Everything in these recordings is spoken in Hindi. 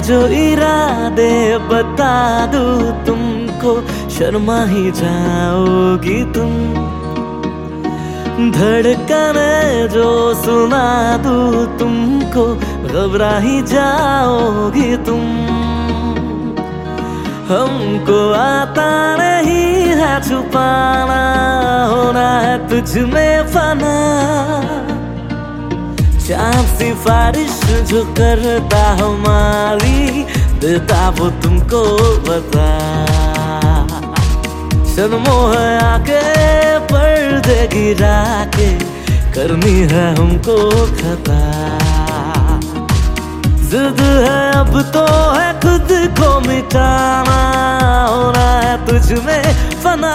जो इरादे बता दूं तुमको, शर्मा ही जाओगी तुम। धड़कने जो सुना दूं तुमको, घबरा ही जाओगी तुम। हमको आता नहीं है छुपाना, होना है तुझ में फना। चाँद सिफारिश जो करता हमारी, देता वो तुमको बता। शर्मो है आके पर्दे गिरा के, करनी है हमको खता। जिद है अब तो है खुद को मिटाना, होना है तुझ में फना।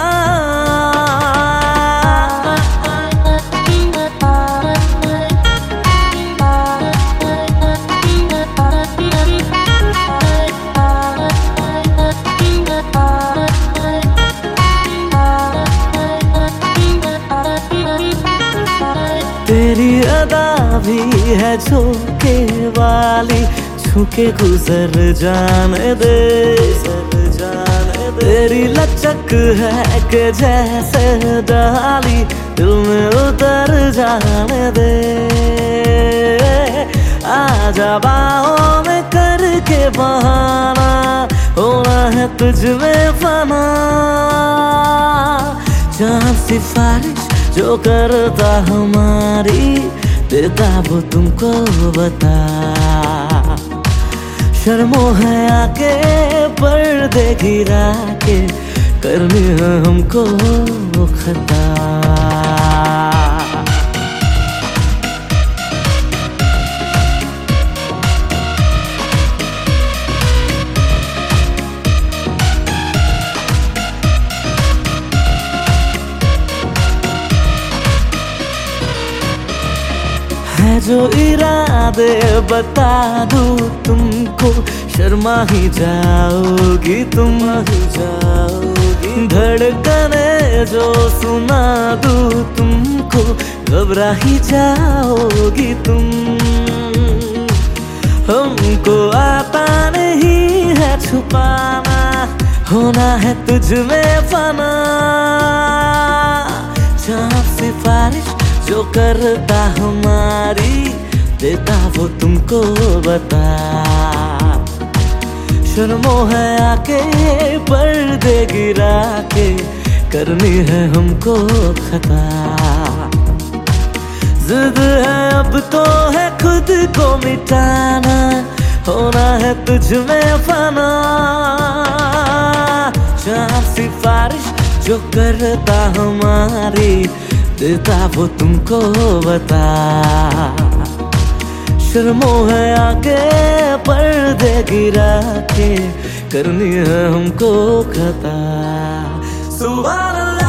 तेरी अदा भी है झोंके वाली, छूके गुजर जाने दे। तेरी लचक है कि जैसे डाली, दिल में उतर जाने दे। आजा बाहों में करके बहाना, होना है तुझ में फना। चाँद सिफारिश जो करता हमारी, देता वो तुमको बता। शर्मो है आके पर्दे गिरा के, करनी है हमको खता। है जो इरादे बता दूं तुमको, शर्मा ही जाओगी तुम। धड़कने जो सुना दूं तुमको, घबरा ही जाओगी तुम। हमको आता नहीं है छुपाना, होना है तुझ में फना। चाँद सिफारिश जो करता हमारी, देता वो तुमको बता। शर्मो है आके पर्दे गिरा के, करनी है हमको खता। जिद है अब तो है खुद को मिटाना, होना है तुझ में फना। चाँद सिफारिश जो करता हमारी, देता वो तुमको बता। शर्मो है आके पर्दे गिरा के, करनी है हमको खता। सुभान अल्लाह।